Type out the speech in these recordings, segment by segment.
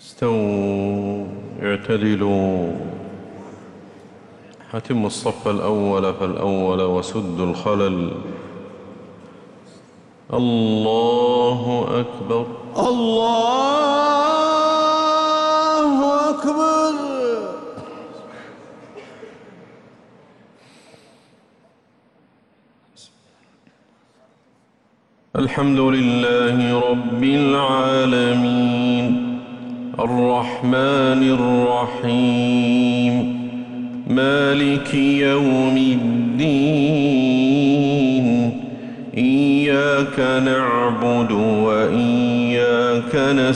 استووا اعتدلوا أتموا الصف الأول فالأول وسدوا الخلل. الله أكبر. الله أكبر. الحمد لله رب العالمين الرحمن الرحيم مالك يوم الدين إياك نعبد وإياك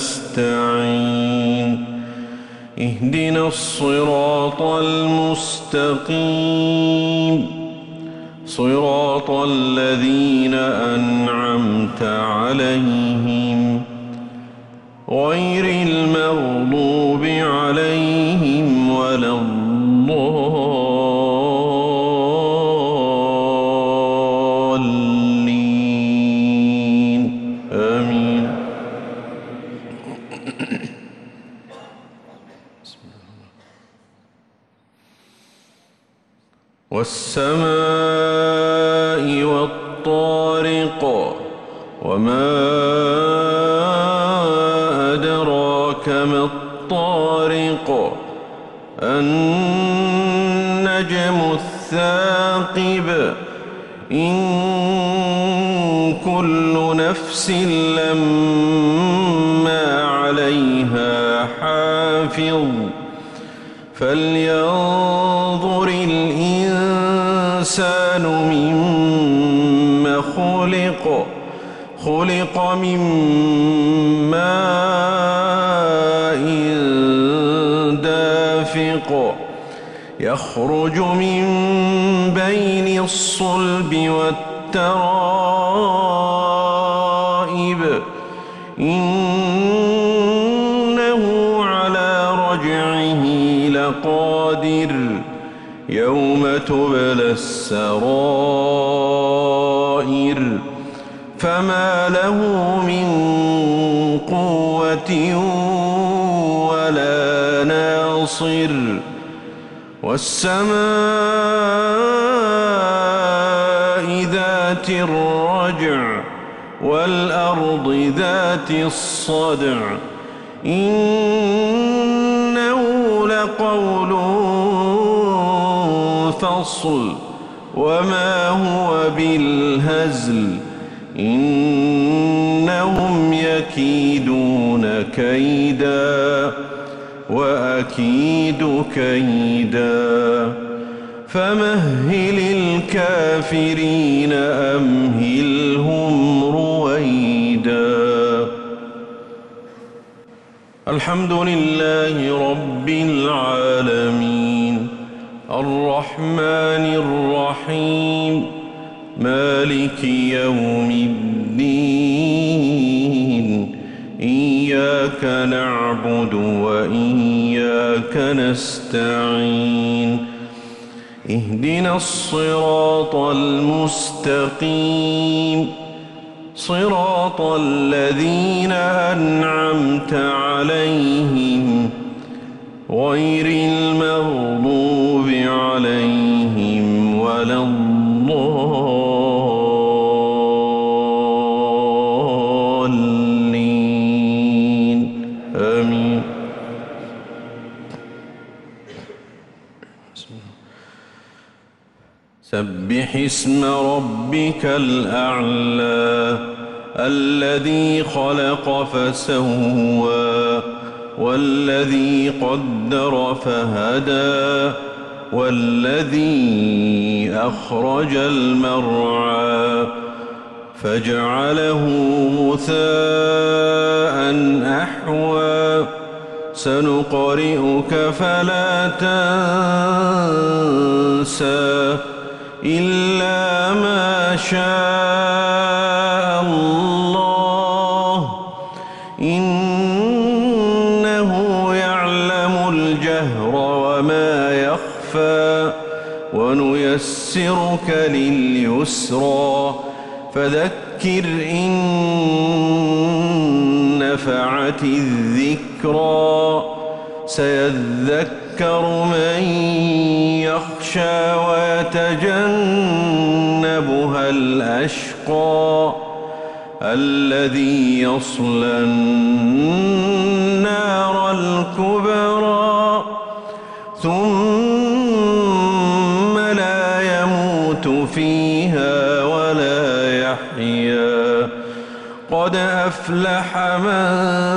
نستعين اهدنا الصراط المستقيم صراط الذين أنعمت عليهم غير المغضوب عليهم ولا الضالين آمين. والسماء والطارق وما أدراك ما الطارق النجم الثاقب إن كل نفس لما عليها حافظ فلينظر الإنسان مما خلق من ماء دافق يخرج من بين الصلب والترائب إنه على رجعه لقادر يوم تبلى السرائر فما له من قوة ولا ناصر والسماء ذات الرجع والأرض ذات الصدع إنه لقول فصل وما هو بالهزل إنهم يكيدون كيدا وأكيد كيدا فمهل الكافرين أمهلهم رويدا. الحمد لله رب العالمين الرحمن الرحيم مالك يوم الدين إياك نعبد وإياك نستعين اهدنا الصراط المستقيم صراط الذين أنعمت عليهم غير المغضوب عليهم ولا الضالين آمين. سبح اسم ربك الأعلى الذي خلق فسوى والذي قدر فهدى والذي أخرج المرعى فجعله غثاء أحوى سنقرئك فلا تنسى إلا ما شاء الله إنه يعلم الجهر وما يخفى ونيسرك لليسرى فذكر إن نفعت نفعت الذكرى سيذكر من يخشى ويتجنبها الأشقى الذي يصلى النار الكبرى ثم لا يموت فيها ولا يحيا قد أفلح من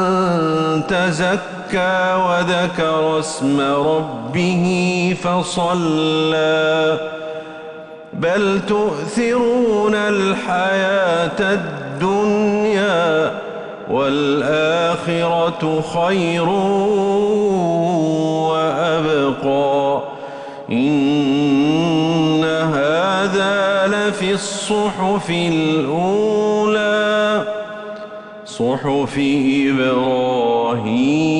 تزكى وذكر اسم ربه فصلى بل تؤثرون الحياة الدنيا والآخرة خير وأبقى إن هذا لفي الصحف الأولى صحف إبراهيم